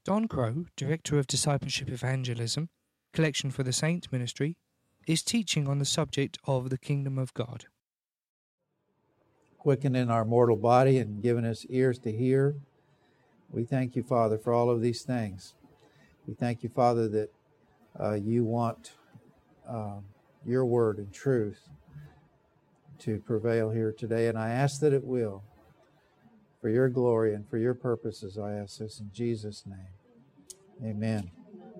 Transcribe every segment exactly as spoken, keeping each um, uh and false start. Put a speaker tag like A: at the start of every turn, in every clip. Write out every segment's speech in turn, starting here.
A: Don Crow, Director of Discipleship Evangelism, Collection for the Saints Ministry, is teaching on the subject of the Kingdom of God.
B: Quickening our mortal body and giving us ears to hear. We thank you, Father, for all of these things. We thank you, Father, that uh, you want uh, your word and truth to prevail here today, and I ask that it will. For your glory and for your purposes, I ask this in Jesus' name. Amen.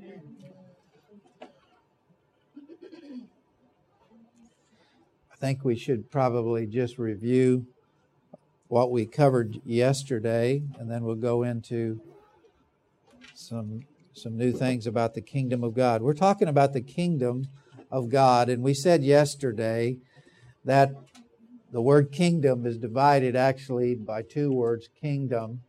B: I think we should probably just review what we covered yesterday, and then we'll go into some some new things about the kingdom of God. We're talking about the kingdom of God, and we said yesterday that the word kingdom is divided actually by two words, kingdom.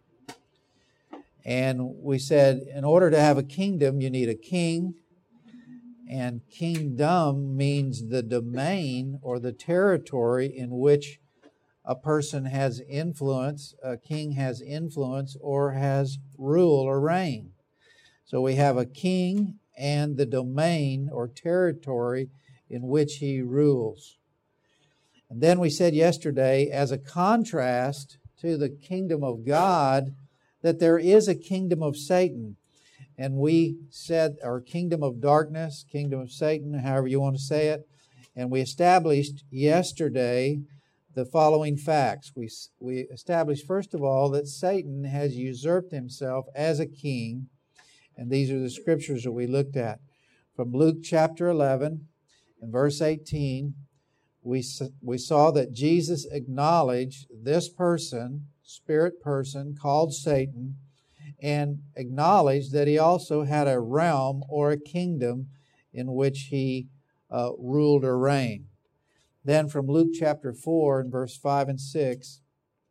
B: And we said in order to have a kingdom, you need a king. And kingdom means the domain or the territory in which a person has influence, a king has influence or has rule or reign. So we have a king and the domain or territory in which he rules. And then we said yesterday, as a contrast to the kingdom of God, that there is a kingdom of Satan. And we said, or kingdom of darkness, kingdom of Satan, however you want to say it. And we established yesterday the following facts. We, we established, first of all, that Satan has usurped himself as a king. And these are the scriptures that we looked at. From Luke chapter eleven and verse eighteen, we, we saw that Jesus acknowledged this person, spirit person called Satan, and acknowledged that he also had a realm or a kingdom in which he uh, ruled or reigned. Then from Luke chapter four and verse five and six,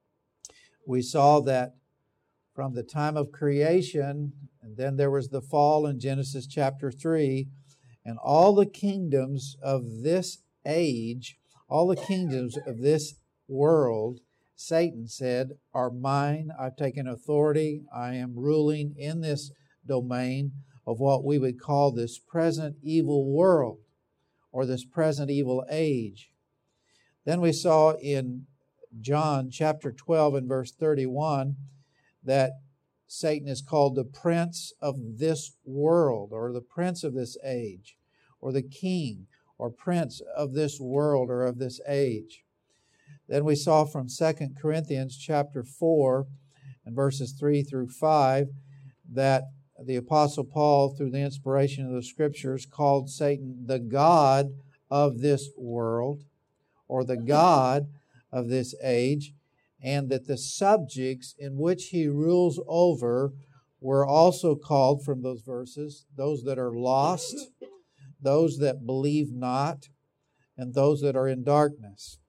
B: we saw that from the time of creation, and then there was the fall in Genesis chapter three, and all the kingdoms of this age, all the kingdoms of this world, Satan said, are mine. I've taken authority. I am ruling in this domain of what we would call this present evil world or this present evil age. Then we saw in John chapter twelve and verse thirty-one that Satan is called the prince of this world or the prince of this age or the king or prince of this world or of this age. Then we saw from Second Corinthians chapter four and verses three through five that the Apostle Paul, through the inspiration of the Scriptures, called Satan the god of this world or the god of this age, and that the subjects in which he rules over were also called from those verses, those that are lost, those that believe not, and those that are in darkness.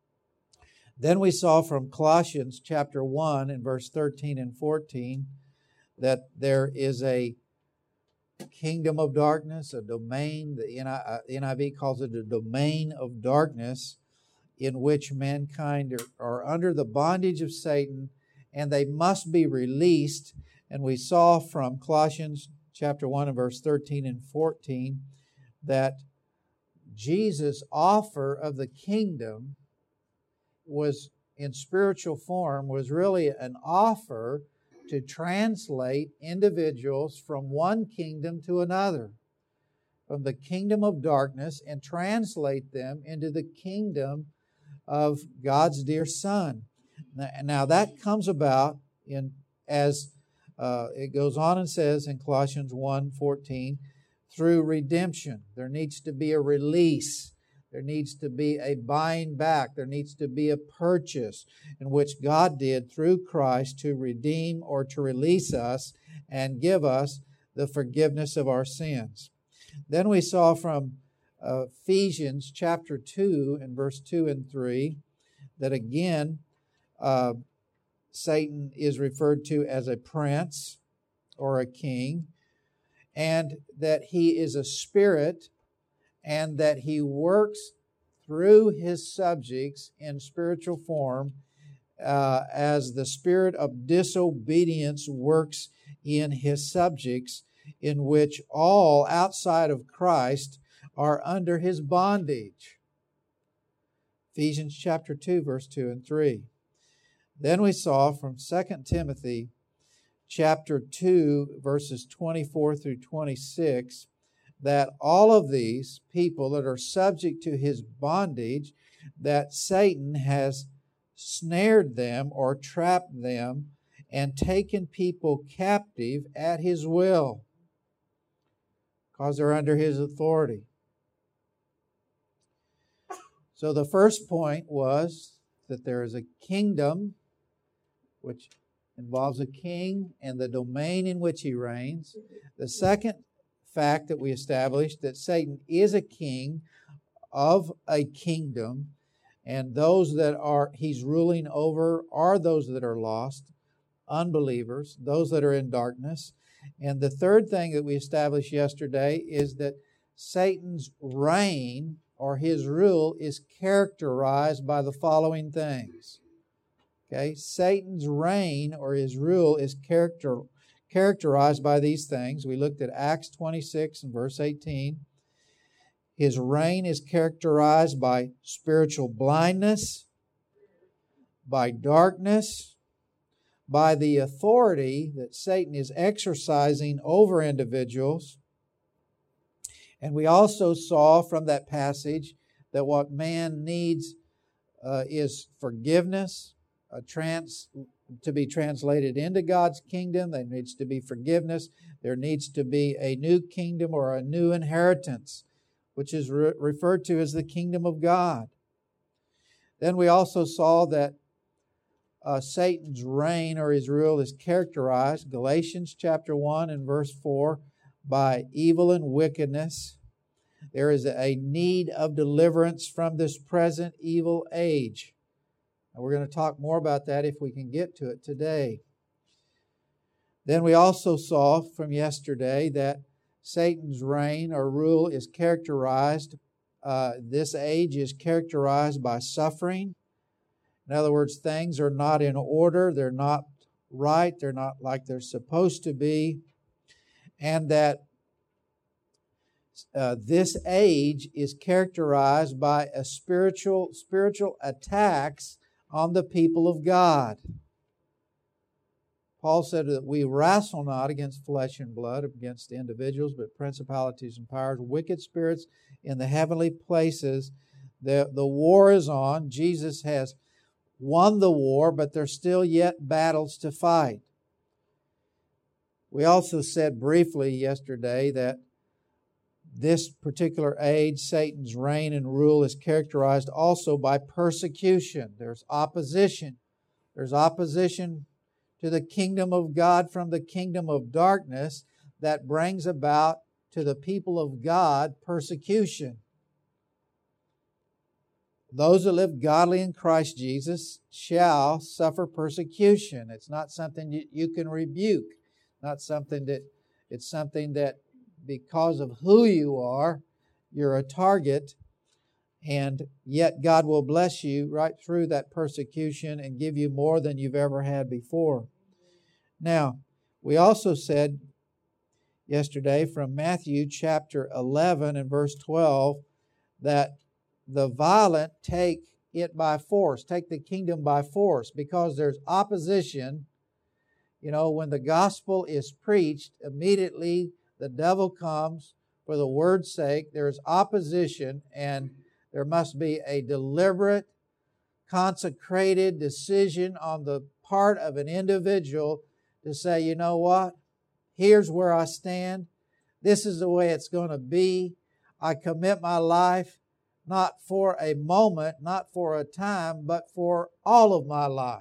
B: Then we saw from Colossians chapter one and verse thirteen and fourteen that there is a kingdom of darkness, a domain, the N I V calls it a domain of darkness, in which mankind are, are under the bondage of Satan, and they must be released. And we saw from Colossians chapter one and verse thirteen and fourteen that Jesus' offer of the kingdom was in spiritual form, was really an offer to translate individuals from one kingdom to another, from the kingdom of darkness, and translate them into the kingdom of God's dear Son. Now that comes about in as uh, it goes on and says in Colossians one fourteen, through redemption. There needs to be a release. There needs to be a buying back. There needs to be a purchase in which God did through Christ to redeem or to release us and give us the forgiveness of our sins. Then we saw from uh, Ephesians chapter two and verse two and three that again uh, Satan is referred to as a prince or a king, and that he is a spirit, and that he works through his subjects in spiritual form uh, as the spirit of disobedience works in his subjects, in which all outside of Christ are under his bondage. Ephesians chapter two, verse two and three. Then we saw from Second Timothy chapter two, verses twenty-four through twenty-six, that all of these people that are subject to his bondage, that Satan has snared them or trapped them and taken people captive at his will, because they're under his authority. So the first point was that there is a kingdom which involves a king and the domain in which he reigns. The second fact that we established, that Satan is a king of a kingdom, and those that are he's ruling over are those that are lost, unbelievers, those that are in darkness. And the third thing that we established yesterday is that Satan's reign or his rule is characterized by the following things. Okay, Satan's reign or his rule is character, characterized by these things. We looked at Acts twenty-six and verse eighteen. His reign is characterized by spiritual blindness, by darkness, by the authority that Satan is exercising over individuals. And we also saw from that passage that what man needs uh, is forgiveness, a trans, to be translated into God's kingdom. There needs to be forgiveness. There needs to be a new kingdom or a new inheritance, which is re- referred to as the kingdom of God. Then we also saw that uh, Satan's reign or his rule is characterized, Galatians chapter one and verse four, by evil and wickedness. There is a need of deliverance from this present evil age. And we're going to talk more about that if we can get to it today. Then we also saw from yesterday that Satan's reign or rule is characterized, uh, this age is characterized by suffering. In other words, things are not in order, they're not right, they're not like they're supposed to be, and that uh, this age is characterized by a spiritual spiritual attacks on the people of God. Paul said that we wrestle not against flesh and blood, against individuals, but principalities and powers, wicked spirits in the heavenly places. The, the war is on. Jesus has won the war, but there's still yet battles to fight. We also said briefly yesterday that this particular age, Satan's reign and rule, is characterized also by persecution. There's opposition. There's opposition to the kingdom of God from the kingdom of darkness that brings about to the people of God persecution. Those that live godly in Christ Jesus shall suffer persecution. It's not something you, you can rebuke. Not something that, it's something that because of who you are, you're a target, and yet God will bless you right through that persecution and give you more than you've ever had before. Now, we also said yesterday from Matthew chapter eleven and verse twelve that the violent take it by force, take the kingdom by force, because there's opposition. You know, when the gospel is preached, immediately the devil comes for the word's sake. There's opposition, and there must be a deliberate, consecrated decision on the part of an individual to say, you know what? Here's where I stand. This is the way it's going to be. I commit my life not for a moment, not for a time, but for all of my life.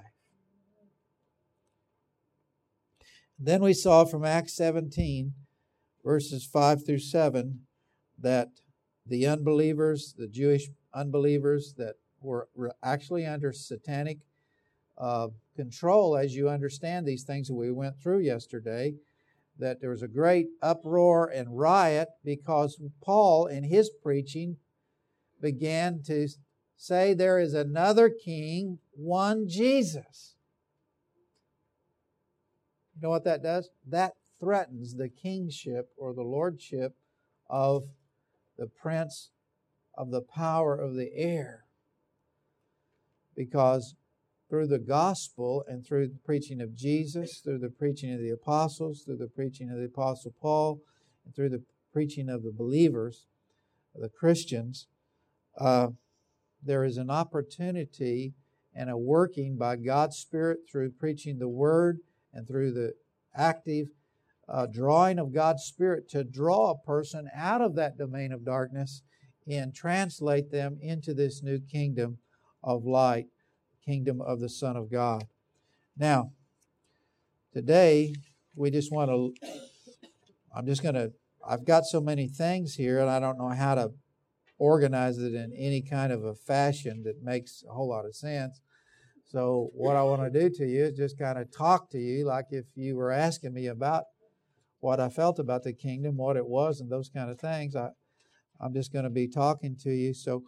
B: Then we saw from Acts seventeen, verses five through seven, that the unbelievers, the Jewish unbelievers that were actually under satanic uh, control, as you understand these things that we went through yesterday, that there was a great uproar and riot because Paul, in his preaching, began to say there is another king, one Jesus. You know what that does? That threatens the kingship or the lordship of the prince of the power of the air. Because through the gospel and through the preaching of Jesus, through the preaching of the apostles, through the preaching of the apostle Paul, and through the preaching of the believers, the Christians, uh, there is an opportunity and a working by God's Spirit through preaching the Word and through the active uh, drawing of God's Spirit to draw a person out of that domain of darkness and translate them into this new kingdom of light, kingdom of the Son of God. Now, today, we just want to, I'm just going to, I've got so many things here, and I don't know how to organize it in any kind of a fashion that makes a whole lot of sense. So what I want to do to you is just kind of talk to you like if you were asking me about what I felt about the kingdom, what it was, and those kind of things. I, I'm just going to be talking to you. So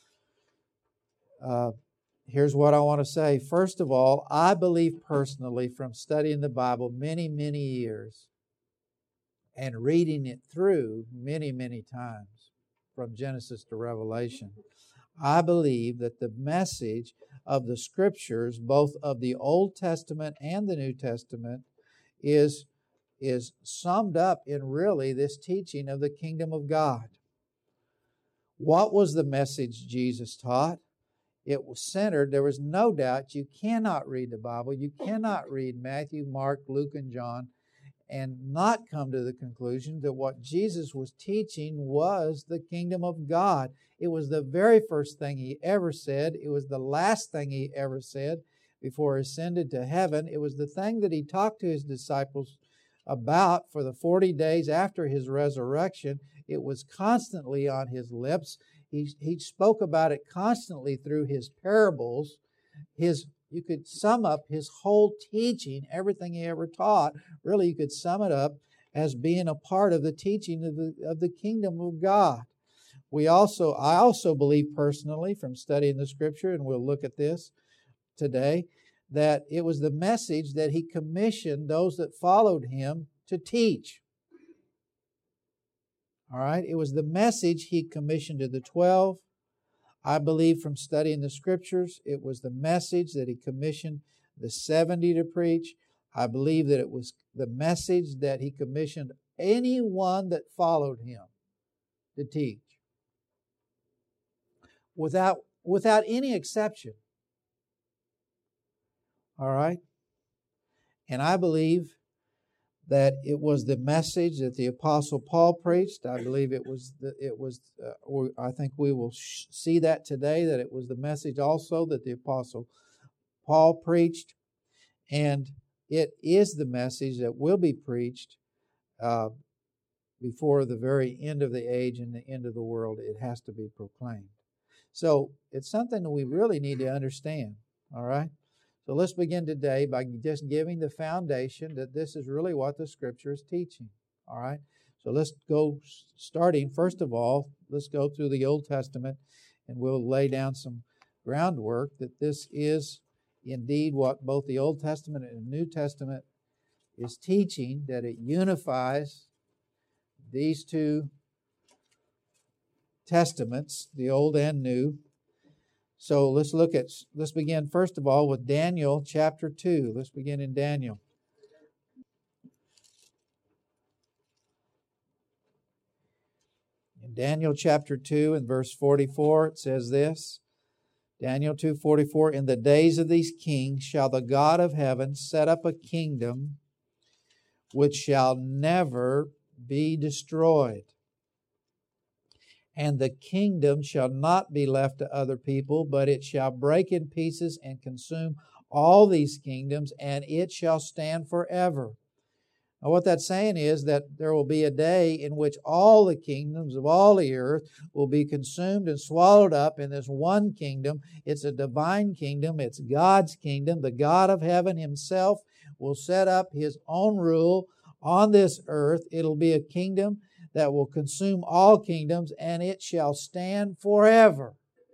B: uh, here's what I want to say. First of all, I believe personally from studying the Bible many, many years and reading it through many, many times from Genesis to Revelation, I believe that the message of the Scriptures, both of the Old Testament and the New Testament, is, is summed up in really this teaching of the kingdom of God. What was the message Jesus taught? It was centered, there was no doubt, you cannot read the Bible, you cannot read Matthew, Mark, Luke, and John, and not come to the conclusion that what Jesus was teaching was the kingdom of God. It was the very first thing He ever said. It was the last thing He ever said before He ascended to heaven. It was the thing that He talked to His disciples about for the forty days after His resurrection. It was constantly on His lips. He, he spoke about it constantly through His parables. His You could sum up His whole teaching, everything He ever taught. Really, you could sum it up as being a part of the teaching of the, of the kingdom of God. We also, I also believe personally from studying the Scripture, and we'll look at this today, that it was the message that He commissioned those that followed Him to teach. All right? It was the message He commissioned to the twelve. I believe from studying the Scriptures, it was the message that He commissioned the seventy to preach. I believe that it was the message that He commissioned anyone that followed Him to teach. Without, without any exception. All right? And I believe that it was the message that the Apostle Paul preached. I believe it was, the, it was. Uh, or I think we will sh- see that today, that it was the message also that the Apostle Paul preached. And it is the message that will be preached uh, before the very end of the age and the end of the world. It has to be proclaimed. So it's something that we really need to understand, all right? So let's begin today by just giving the foundation that this is really what the Scripture is teaching, all right? So let's go starting, first of all, let's go through the Old Testament and we'll lay down some groundwork that this is indeed what both the Old Testament and the New Testament is teaching, that it unifies these two testaments, the Old and New. So let's look at, let's begin first of all with Daniel chapter two. Let's begin in Daniel. In Daniel chapter two and verse forty-four, it says this, Daniel two forty-four, in the days of these kings shall the God of heaven set up a kingdom which shall never be destroyed. And the kingdom shall not be left to other people, but it shall break in pieces and consume all these kingdoms, and it shall stand forever. Now what that's saying is that there will be a day in which all the kingdoms of all the earth will be consumed and swallowed up in this one kingdom. It's a divine kingdom. It's God's kingdom. The God of heaven Himself will set up His own rule on this earth. It'll be a kingdom that will consume all kingdoms, and it shall stand forever.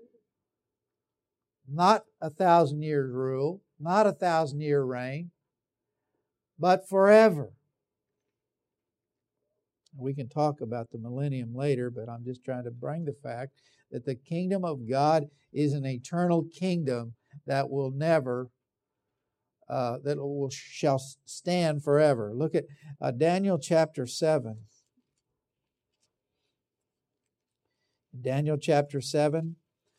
B: Not a thousand years rule, not a thousand year reign, but forever. We can talk about the millennium later, but I'm just trying to bring the fact that the kingdom of God is an eternal kingdom that will never, uh, that will shall stand forever. Look at uh, Daniel chapter seven. Daniel chapter seven,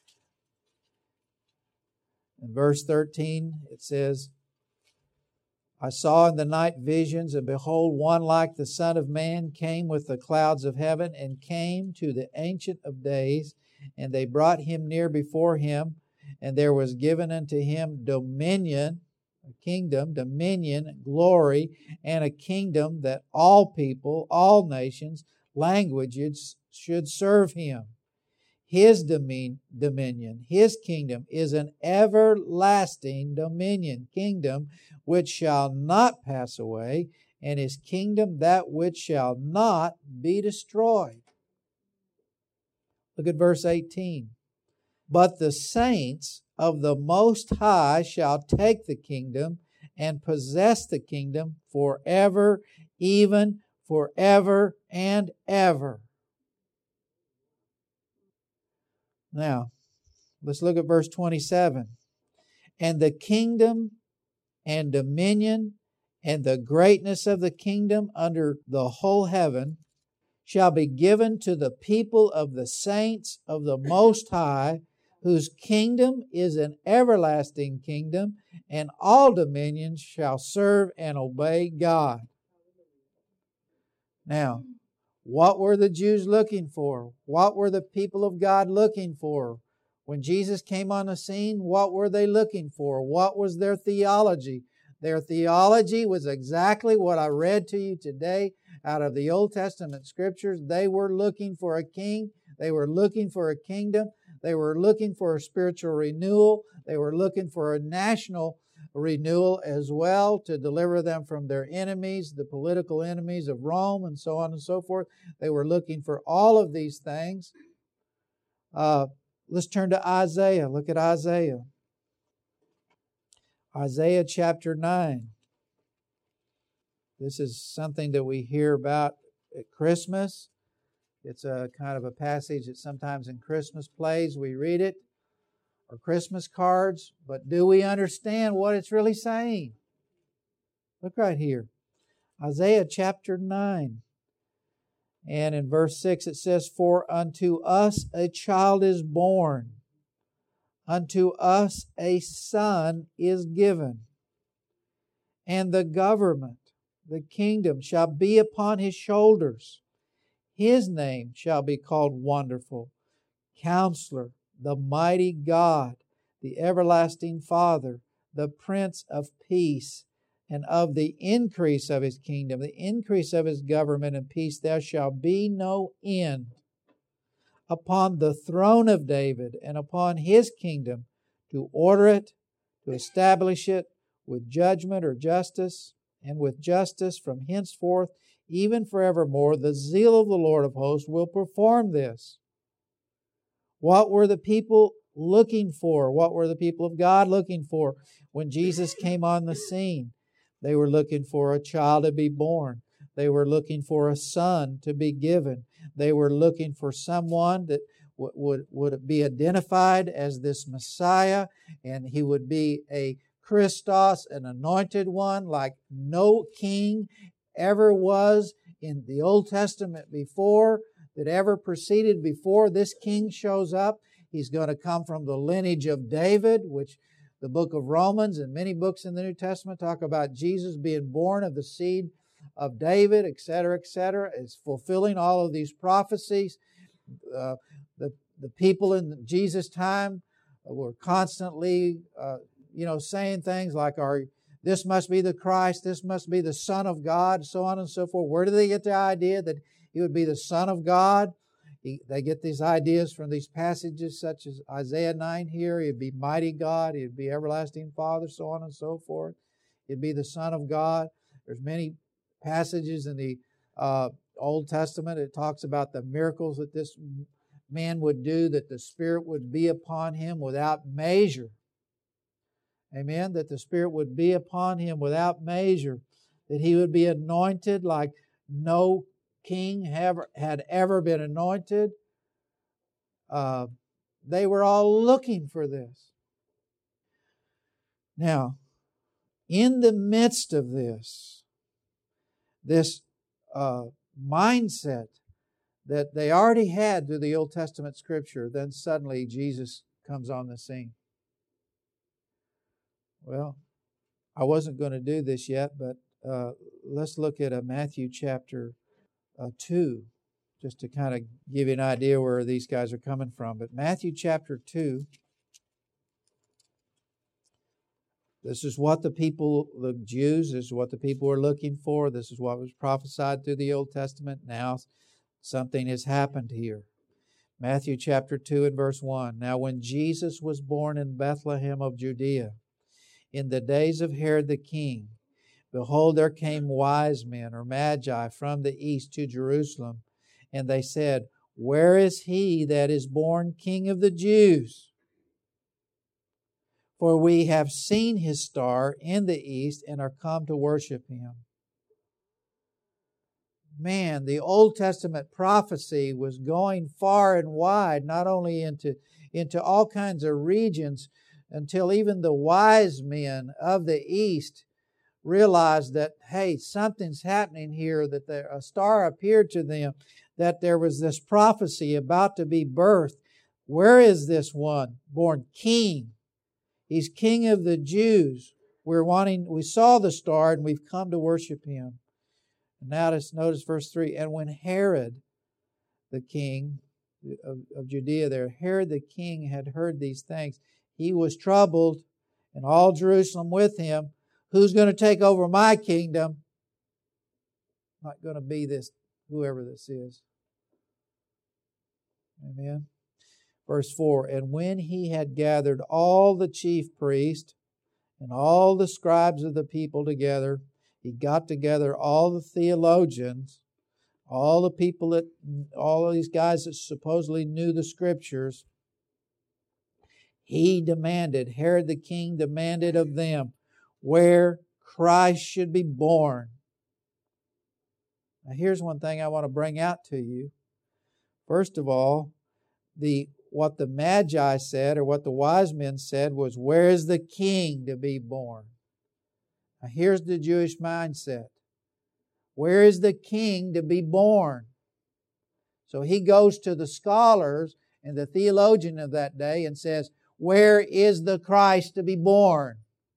B: in verse thirteen, it says, I saw in the night visions, and behold, one like the Son of Man came with the clouds of heaven, and came to the Ancient of Days, and they brought him near before him, and there was given unto him dominion, a kingdom, dominion, glory, and a kingdom that all people, all nations, languages should serve him. His dominion, His kingdom is an everlasting dominion, kingdom which shall not pass away, and His kingdom that which shall not be destroyed. Look at verse eighteen. But the saints of the Most High shall take the kingdom and possess the kingdom forever, even forever and ever. Now, let's look at verse twenty-seven. And the kingdom and dominion and the greatness of the kingdom under the whole heaven shall be given to the people of the saints of the Most High, whose kingdom is an everlasting kingdom, and all dominions shall serve and obey God. Now, what were the Jews looking for? What were the people of God looking for? When Jesus came on the scene, what were they looking for? What was their theology? Their theology was exactly what I read to you today out of the Old Testament Scriptures. They were looking for a king. They were looking for a kingdom. They were looking for a spiritual renewal. They were looking for a national renewal as well, to deliver them from their enemies, the political enemies of Rome, and so on and so forth. They were looking for all of these things. Uh, let's turn to Isaiah. Look at Isaiah. Isaiah chapter nine. This is something that we hear about at Christmas. It's a kind of a passage that sometimes in Christmas plays we read it, or Christmas cards, but do we understand what it's really saying? Look right here. Isaiah chapter nine. And in verse six it says, For unto us a child is born, unto us a son is given, and the government, the kingdom, shall be upon his shoulders. His name shall be called Wonderful, Counselor, the Mighty God, the Everlasting Father, the Prince of Peace. And of the increase of His kingdom, the increase of His government and peace, there shall be no end. Upon the throne of David and upon His kingdom, to order it, to establish it with judgment or justice, and with justice from henceforth, even forevermore. The zeal of the Lord of hosts will perform this. What were the people looking for? What were the people of God looking for when Jesus came on the scene? They were looking for a child to be born. They were looking for a son to be given. They were looking for someone that w- would, would be identified as this Messiah, and He would be a Christos, an anointed one, like no king ever was in the Old Testament before, that ever preceded before this king shows up. He's going to come from the lineage of David, which the book of Romans and many books in the New Testament talk about Jesus being born of the seed of David, et cetera, et cetera. It's fulfilling all of these prophecies. Uh, the, the people in Jesus' time were constantly, uh, you know, saying things like, "Are this must be the Christ, this must be the Son of God," so on and so forth. Where do they get the idea that He would be the Son of God? He, they get these ideas from these passages such as Isaiah nine here. He'd be mighty God. He'd be everlasting Father, so on and so forth. He'd be the Son of God. There's many passages in the uh, Old Testament. It talks about the miracles that this man would do, that the Spirit would be upon him without measure. Amen? That the Spirit would be upon him without measure. That he would be anointed like no king have, had ever been anointed. Uh, they were all looking for this. Now, in the midst of this, this uh, mindset that they already had through the Old Testament Scripture, then suddenly Jesus comes on the scene. Well, I wasn't going to do this yet, but uh, let's look at a Matthew chapter uh, two, just to kind of give you an idea where these guys are coming from. But Matthew chapter two, this is what the people, the Jews, this is what the people were looking for. This is what was prophesied through the Old Testament. Now something has happened here. Matthew chapter two and verse one. Now when Jesus was born in Bethlehem of Judea, in the days of Herod the king, behold, there came wise men or magi from the east to Jerusalem, and they said, where is he that is born King of the Jews? For we have seen his star in the east and are come to worship him. Man, the Old Testament prophecy was going far and wide, not only into, into all kinds of regions, until even the wise men of the east realized that, hey, something's happening here, that there, a star appeared to them, that there was this prophecy about to be birthed. Where is this one born king? He's King of the Jews. We're wanting, we saw the star and we've come to worship him. And now let's notice verse three. And when Herod, the king of, of Judea there, Herod the king had heard these things, he was troubled, and all Jerusalem with him. Who's going to take over my kingdom? Not going to be this, whoever this is. Amen. Verse four, and when he had gathered all the chief priests and all the scribes of the people together, he got together all the theologians, all the people that, all of these guys that supposedly knew the Scriptures. He demanded, Herod the king demanded of them where Christ should be born. Now here's one thing I want to bring out to you. First of all, the what the Magi said, or what the wise men said, was, where is the king to be born? Now here's the Jewish mindset. Where is the king to be born? So he goes to the scholars and the theologian of that day and says, where is the Christ to be born?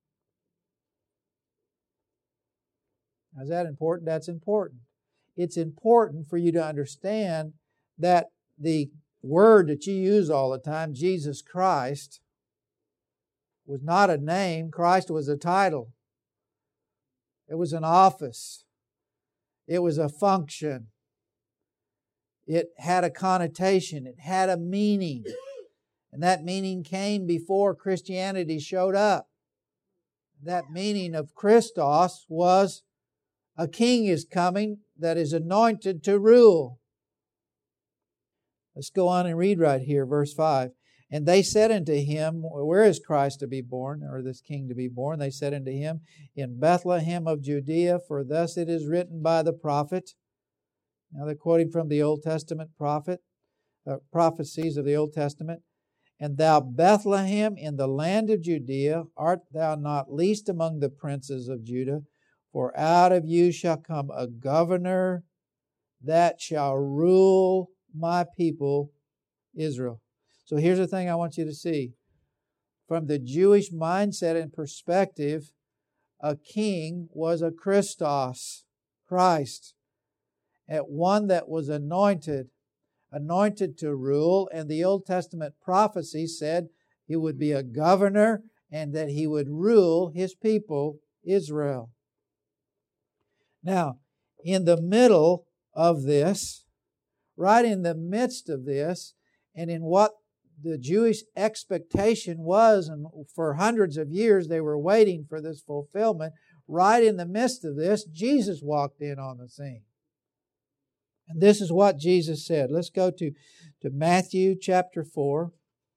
B: Now, is that important? That's important. It's important for you to understand that the word that you use all the time, Jesus Christ, was not a name. Christ was a title. It was an office. It was a function. It had a connotation. It had a meaning. And that meaning came before Christianity showed up. That meaning of Christos was a king is coming that is anointed to rule. Let's go on and read right here, verse five. And they said unto him, where is Christ to be born, or this king to be born? They said unto him, in Bethlehem of Judea, for thus it is written by the prophet. Now they're quoting from the Old Testament prophet, uh, prophecies of the Old Testament. And thou, Bethlehem, in the land of Judea, art thou not least among the princes of Judah? For out of you shall come a governor that shall rule my people Israel. So here's the thing I want you to see. From the Jewish mindset and perspective, a king was a Christos, Christ, at one that was anointed, anointed to rule. And the Old Testament prophecy said he would be a governor and that he would rule his people, Israel. Now, in the middle of this, right in the midst of this, and in what the Jewish expectation was, and for hundreds of years they were waiting for this fulfillment, right in the midst of this, Jesus walked in on the scene. And this is what Jesus said. Let's go to, to Matthew chapter four.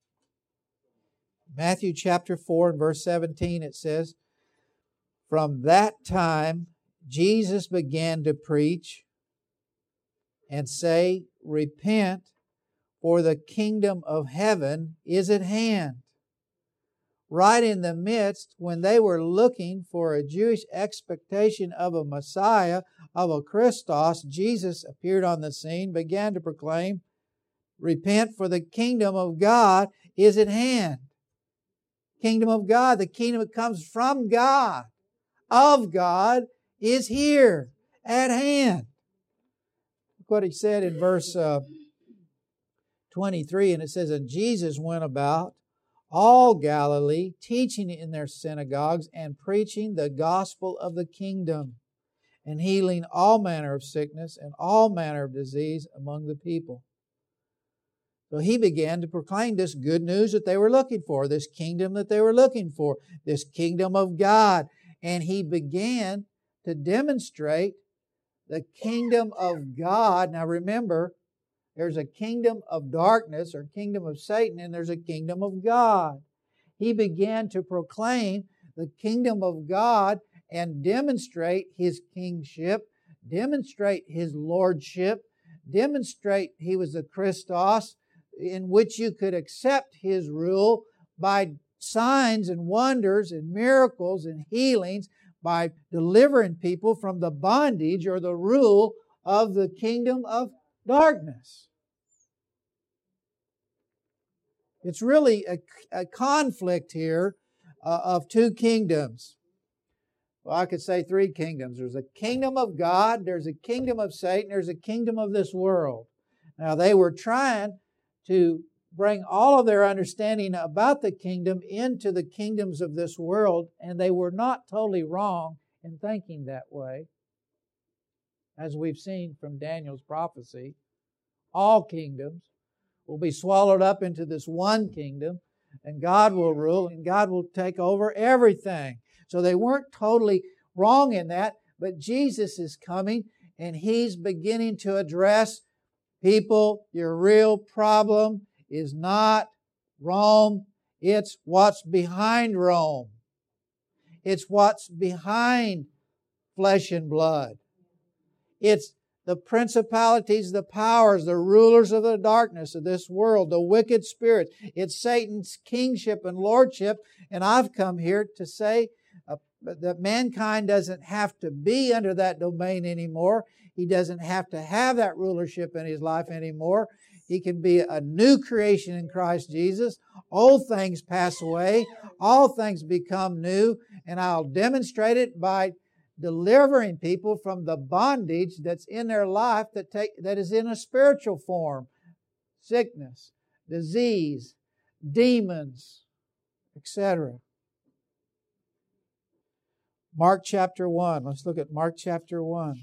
B: Matthew chapter four and verse seventeen, it says, from that time Jesus began to preach and say, Repent, for the kingdom of heaven is at hand. Right in the midst, when they were looking for a Jewish expectation of a Messiah, of a Christos, Jesus appeared on the scene, began to proclaim, Repent, for the kingdom of God is at hand. Kingdom of God, the kingdom that comes from God, of God, is here, at hand. Look what he said in verse uh, twenty-three, and it says, And Jesus went about all Galilee, teaching in their synagogues and preaching the gospel of the kingdom, and healing all manner of sickness and all manner of disease among the people. So he began to proclaim this good news that they were looking for, this kingdom that they were looking for, this kingdom of God. And he began to demonstrate the kingdom of God. Now remember, there's a kingdom of darkness or kingdom of Satan, and there's a kingdom of God. He began to proclaim the kingdom of God and demonstrate His kingship, demonstrate His lordship, demonstrate He was the Christos, in which you could accept His rule by signs and wonders and miracles and healings, by delivering people from the bondage or the rule of the kingdom of darkness. It's really a, a conflict here uh, of two kingdoms. Well, I could say three kingdoms. There's a kingdom of God, there's a kingdom of Satan, there's a kingdom of this world. Now, they were trying to bring all of their understanding about the kingdom into the kingdoms of this world, and they were not totally wrong in thinking that way. As we've seen from Daniel's prophecy, all kingdoms will be swallowed up into this one kingdom, and God will rule, and God will take over everything. So they weren't totally wrong in that, but Jesus is coming, and He's beginning to address people. Your real problem is not Rome, it's what's behind Rome. It's what's behind flesh and blood. It's the principalities, the powers, the rulers of the darkness of this world, the wicked spirits. It's Satan's kingship and lordship. And I've come here to say uh, that mankind doesn't have to be under that domain anymore. He doesn't have to have that rulership in his life anymore. He can be a new creation in Christ Jesus. Old things pass away. All things become new. And I'll demonstrate it by delivering people from the bondage that's in their life that take that is in a spiritual form. Sickness, disease, demons, et cetera. Mark chapter one. Let's look at Mark chapter one.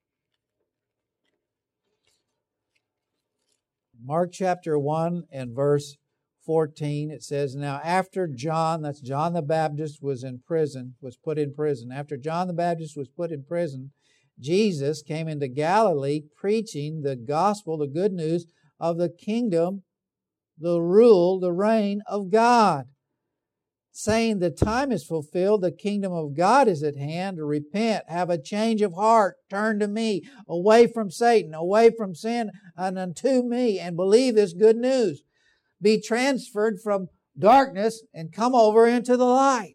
B: Mark chapter one and verse fourteen, it says, Now after John, that's John the Baptist, was in prison, was put in prison. After John the Baptist was put in prison, Jesus came into Galilee preaching the gospel, the good news of the kingdom, the rule, the reign of God, saying, The time is fulfilled, the kingdom of God is at hand. Repent, have a change of heart, turn to me, away from Satan, away from sin, and unto me, and believe this good news. Be transferred from darkness and come over into the light.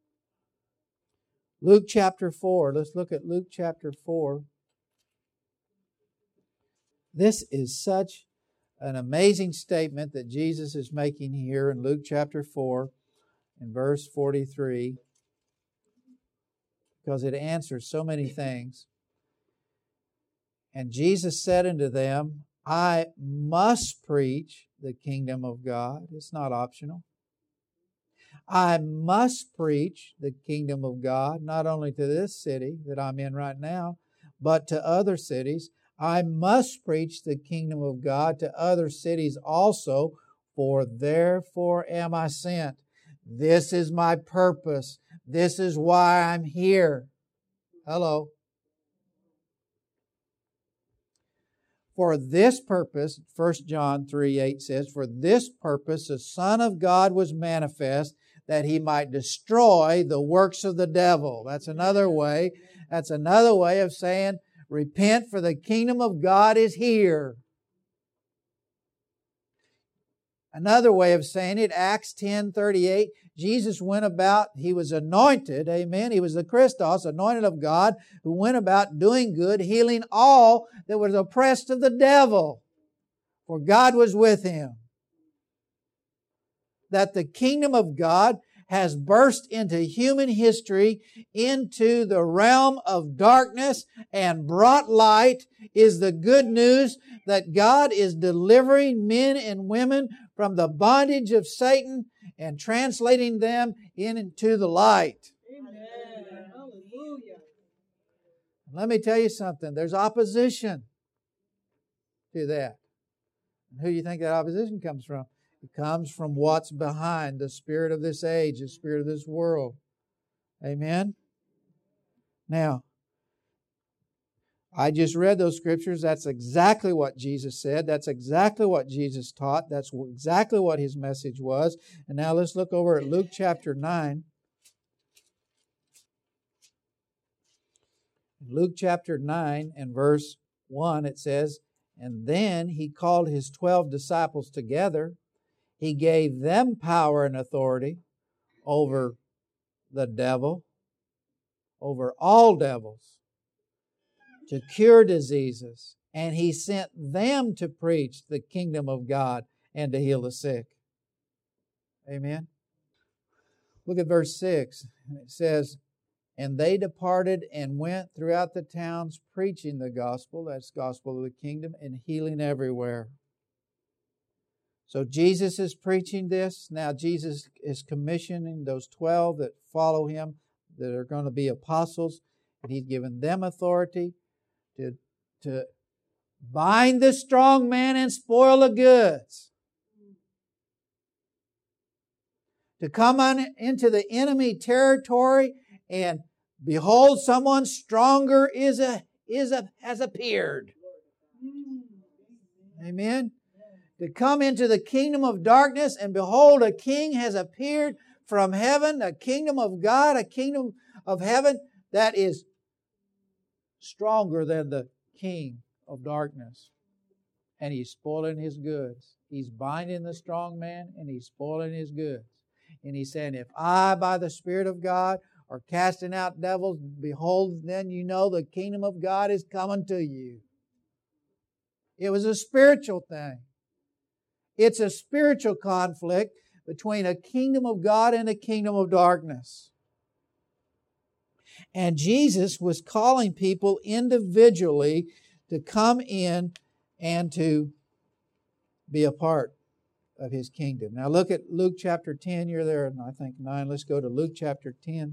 B: Luke chapter four. Let's look at Luke chapter four. This is such an amazing statement that Jesus is making here in Luke chapter four in verse forty-three, because it answers so many things. And Jesus said unto them, I must preach the kingdom of God. It's not optional. I must preach the kingdom of God, not only to this city that I'm in right now, but to other cities. I must preach the kingdom of God to other cities also, for therefore am I sent. This is my purpose. This is why I'm here. Hello. For this purpose, First John three eight says, For this purpose the Son of God was manifest, that He might destroy the works of the devil. That's another way. That's another way of saying Repent, for the kingdom of God is here. Another way of saying it, Acts ten thirty-eight, Jesus went about, He was anointed, amen, He was the Christos, anointed of God, who went about doing good, healing all that was oppressed of the devil, for God was with Him. That the kingdom of God has burst into human history, into the realm of darkness, and brought light is the good news that God is delivering men and women from the bondage of Satan and translating them into the light.
C: Amen. Hallelujah.
B: Let me tell you something. There's opposition to that. And who do you think that opposition comes from? It comes from what's behind the spirit of this age, the spirit of this world. Amen? Now, I just read those scriptures. That's exactly what Jesus said. That's exactly what Jesus taught. That's exactly what His message was. And now let's look over at Luke chapter nine. Luke chapter nine and verse one, it says, "And then He called His twelve disciples together. He gave them power and authority over the devil, over all devils, to cure diseases. And He sent them to preach the kingdom of God and to heal the sick." Amen. Look at verse six. It says, "And they departed and went throughout the towns preaching the gospel," that's gospel of the kingdom, "and healing everywhere." So Jesus is preaching this. Now Jesus is commissioning those twelve that follow Him, that are going to be apostles, and He's given them authority to, to bind the strong man and spoil the goods. To come on into the enemy territory and behold, someone stronger is a, is a, has appeared. Amen. To come into the kingdom of darkness and behold, a king has appeared from heaven, a kingdom of God, a kingdom of heaven that is stronger than the king of darkness. And he's spoiling his goods. He's binding the strong man and he's spoiling his goods. And he's saying, if I, by the Spirit of God, are casting out devils, behold, then you know the kingdom of God is coming to you. It was a spiritual thing. It's a spiritual conflict between a kingdom of God and a kingdom of darkness. And Jesus was calling people individually to come in and to be a part of His kingdom. Now look at Luke chapter ten. You're there, and I think nine. Let's go to Luke chapter ten.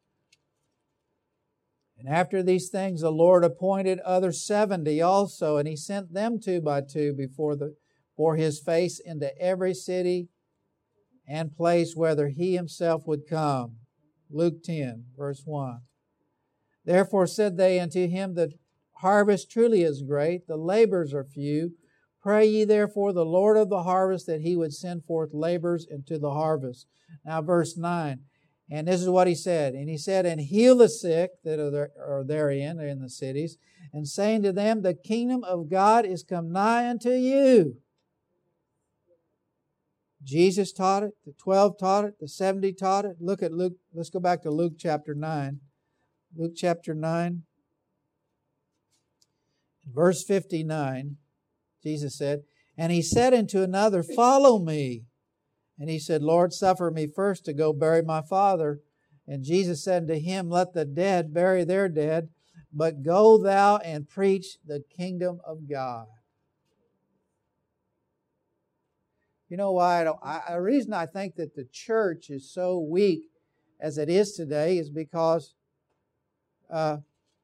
B: "And after these things the Lord appointed other seventy also, and He sent them two by two before the for His face into every city and place whither He Himself would come." Luke ten, verse one. "Therefore said they unto Him, the harvest truly is great, the laborers are few. Pray ye therefore the Lord of the harvest that He would send forth laborers into the harvest." Now verse nine. And this is what He said. "And He said, and heal the sick that are, there, are therein, in the cities, and saying to them, the kingdom of God is come nigh unto you." Jesus taught it, the twelve taught it, the seventy taught it. Look at Luke, let's go back to Luke chapter nine. Luke chapter nine, verse fifty-nine, Jesus said, "And He said unto another, Follow me. And he said, Lord, suffer me first to go bury my father. And Jesus said to him, Let the dead bury their dead, but go thou and preach the kingdom of God." You know why? I don't, I, the reason I think that the church is so weak as it is today is because uh,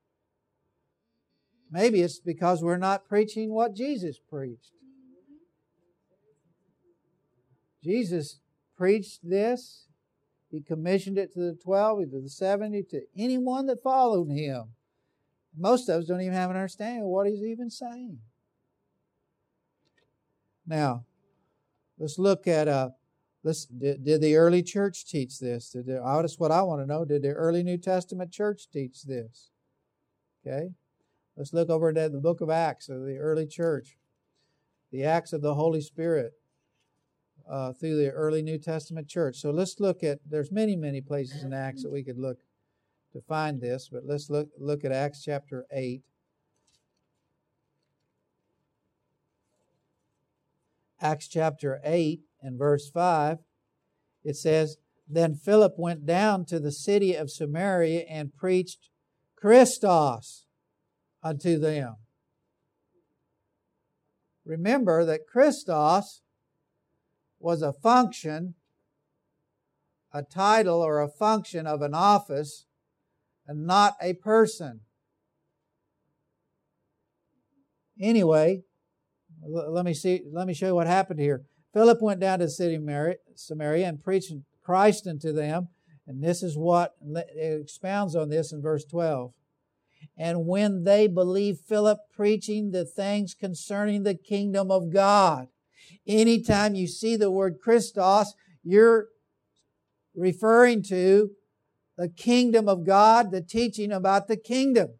B: maybe it's because we're not preaching what Jesus preached. Jesus preached this. He commissioned it to the twelve, to the seventy, to anyone that followed Him. Most of us don't even have an understanding of what He's even saying. Now, let's look at, uh, let's, did, did the early church teach this? Did the, oh, that's what I want to know. Did the early New Testament church teach this? Okay. Let's look over at the book of Acts of the early church. The Acts of the Holy Spirit uh, through the early New Testament church. So let's look at, there's many, many places in Acts that we could look to find this, but let's look, look at Acts chapter eight. Acts chapter eight and verse five, it says, Then Philip went down to the city of Samaria and preached Christos unto them. Remember that Christos was a function, a title or a function of an office, and not a person. Anyway, let me see. Let me show you what happened here. Philip went down to the city of Samaria and preached Christ unto them, and this is what it expounds on this in verse twelve. And when they believed Philip preaching the things concerning the kingdom of God. Anytime you see the word Christos, you're referring to the kingdom of God, the teaching about the kingdom.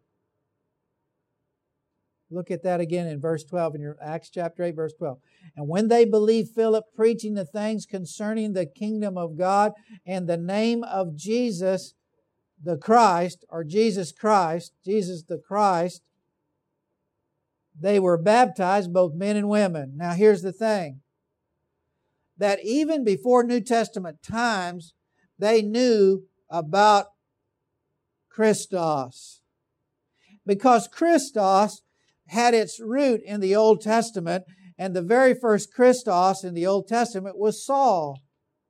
B: Look at that again in verse twelve in your Acts chapter eight, verse twelve. And when they believed Philip preaching the things concerning the kingdom of God and the name of Jesus the Christ, or Jesus Christ, Jesus the Christ, they were baptized, both men and women. Now here's the thing, that even before New Testament times, they knew about Christos. Because Christos had its root in the Old Testament, and the very first Christos in the Old Testament was Saul.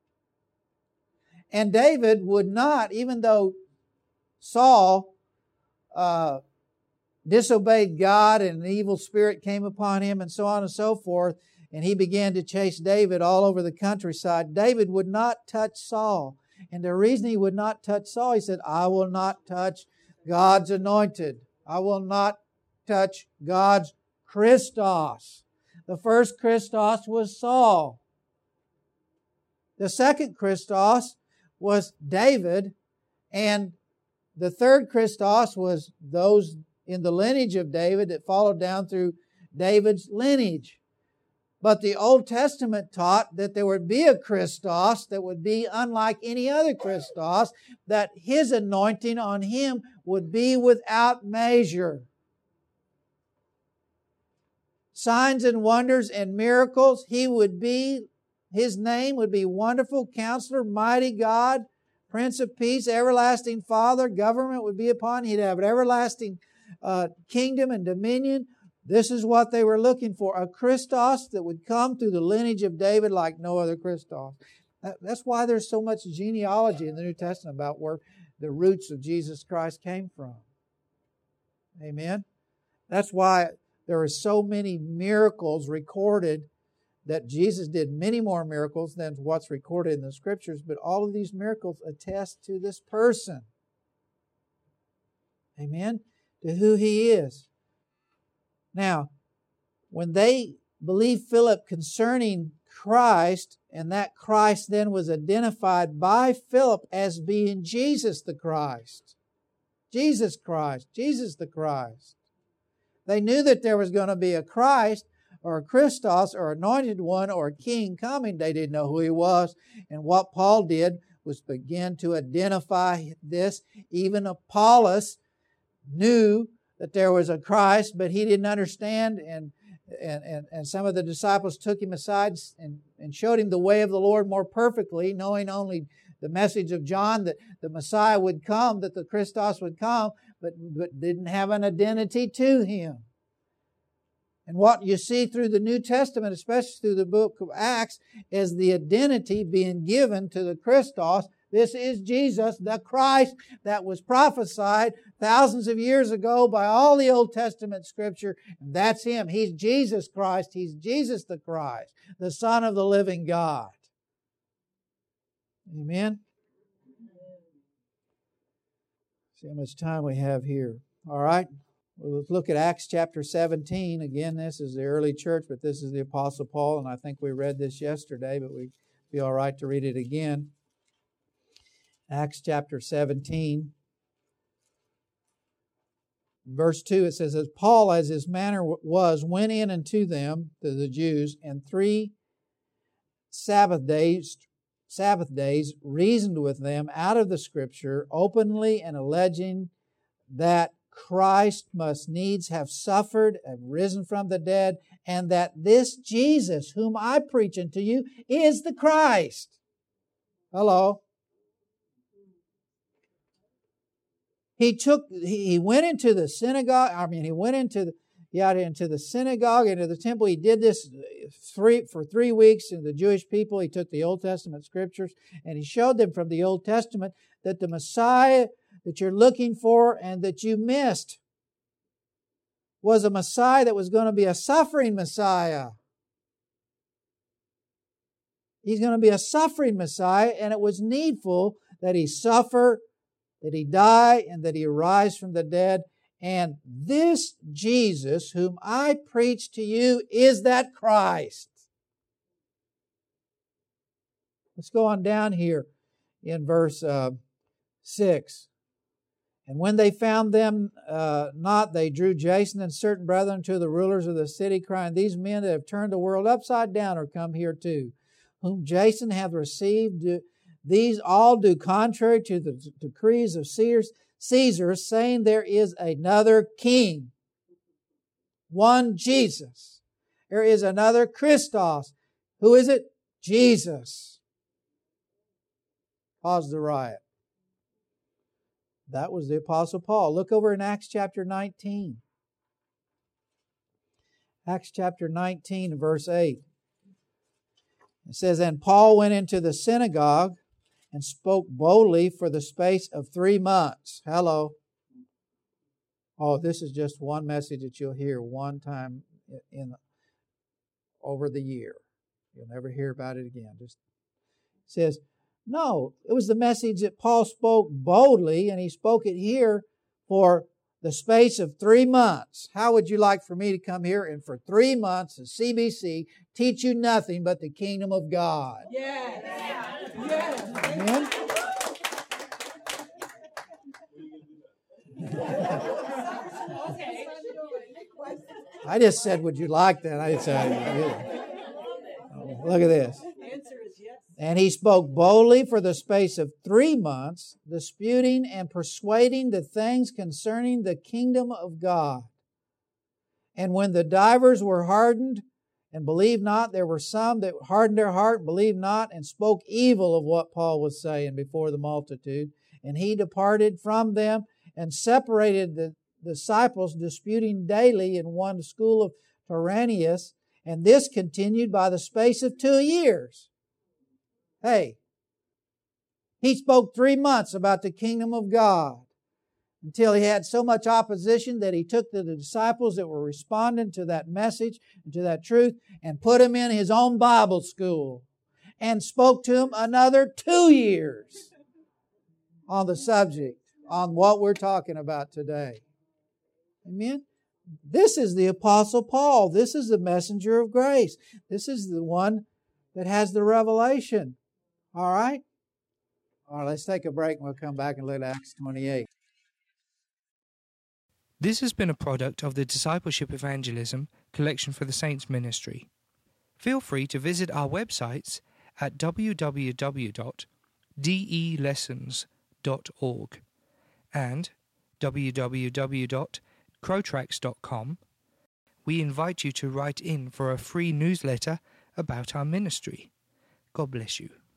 B: And David would not, even though Saul uh, disobeyed God and an evil spirit came upon him and so on and so forth, and he began to chase David all over the countryside, David would not touch Saul. And the reason he would not touch Saul, he said, I will not touch God's anointed. I will not touch God's Christos. The first Christos was Saul. The second Christos was David, and the third Christos was those in the lineage of David that followed down through David's lineage. But the Old Testament taught that there would be a Christos that would be unlike any other Christos, that His anointing on Him would be without measure. Signs and wonders and miracles, He would be, His name would be Wonderful Counselor, Mighty God, Prince of Peace, Everlasting Father. Government would be upon Him. He'd have an everlasting uh, kingdom and dominion. This is what they were looking for, a Christos that would come through the lineage of David like no other Christos. That's why there's so much genealogy in the New Testament about where the roots of Jesus Christ came from. Amen? That's why there are so many miracles recorded, that Jesus did many more miracles than what's recorded in the Scriptures, but all of these miracles attest to this person. Amen? To who He is. Now, when they believed Philip concerning Christ, and that Christ then was identified by Philip as being Jesus the Christ. Jesus Christ. Jesus the Christ. They knew that there was going to be a Christ, or a Christos, or anointed one, or a king coming. They didn't know who He was. And what Paul did was begin to identify this. Even Apollos knew that there was a Christ, but he didn't understand, and and and, and some of the disciples took him aside and, and showed him the way of the Lord more perfectly, knowing only the message of John that the Messiah would come, that the Christos would come, but, but didn't have an identity to Him. And what you see through the New Testament, especially through the book of Acts, is the identity being given to the Christos. This is Jesus, the Christ that was prophesied thousands of years ago by all the Old Testament Scripture. And that's Him. He's Jesus Christ. He's Jesus the Christ, the Son of the living God. Amen? See how much time we have here. All right. Well, let's look at Acts chapter seventeen. Again, this is the early church, but this is the Apostle Paul, and I think we read this yesterday, but we'd be all right to read it again. Acts chapter seventeen, verse two, it says, as Paul, as his manner was, went in unto them, to the Jews, and three Sabbath days, Sabbath days, reasoned with them out of the Scripture, openly and alleging that Christ must needs have suffered and risen from the dead, and that this Jesus, whom I preach unto you, is the Christ. Hello. He took, he went into the synagogue, I mean, he went into the, yeah, into the synagogue, into the temple. He did this three, for three weeks in the Jewish people. He took the Old Testament scriptures and he showed them from the Old Testament that the Messiah that you're looking for and that you missed was a Messiah that was going to be a suffering Messiah. He's going to be a suffering Messiah, and it was needful that he suffer, that he die, and that he arise from the dead. And this Jesus, whom I preach to you, is that Christ. Let's go on down here in verse uh, six. And when they found them uh, not, they drew Jason and certain brethren to the rulers of the city, crying, these men that have turned the world upside down are come here too, whom Jason hath received. These all do contrary to the decrees of Caesar, Caesar, saying there is another king, one Jesus. There is another Christos. Who is it? Jesus. Pause the riot. That was the Apostle Paul. Look over in Acts chapter nineteen. Acts chapter nineteen, verse eight. It says, and Paul went into the synagogue and spoke boldly for the space of three months. Hello. Oh, this is just one message that you'll hear one time in over the year. You'll never hear about it again. Just it says, no, it was the message that Paul spoke boldly, and he spoke it here for the space of three months. How would you like for me to come here and for three months at C B C teach you nothing but the kingdom of God?
C: Yes. Yes.
B: Amen? I just said, would you like that? I didn't say, oh, look at this. And he spoke boldly for the space of three months, disputing and persuading the things concerning the kingdom of God. And when the divers were hardened and believed not, there were some that hardened their heart, believed not, and spoke evil of what Paul was saying before the multitude. And he departed from them and separated the disciples, disputing daily in one school of Tyrannus. And this continued by the space of two years. Hey, he spoke three months about the kingdom of God until he had so much opposition that he took the disciples that were responding to that message and to that truth and put them in his own Bible school and spoke to them another two years on the subject, on what we're talking about today. Amen? This is the Apostle Paul. This is the messenger of grace. This is the one that has the revelation. All right? All right, let's take a break and we'll come back and look at Acts twenty-eight.
A: This has been a product of the Discipleship Evangelism Collection for the Saints Ministry. Feel free to visit our websites at w w w dot d e lessons dot org and w w w dot crotrax dot com. We invite you to write in for a free newsletter about our ministry. God bless you.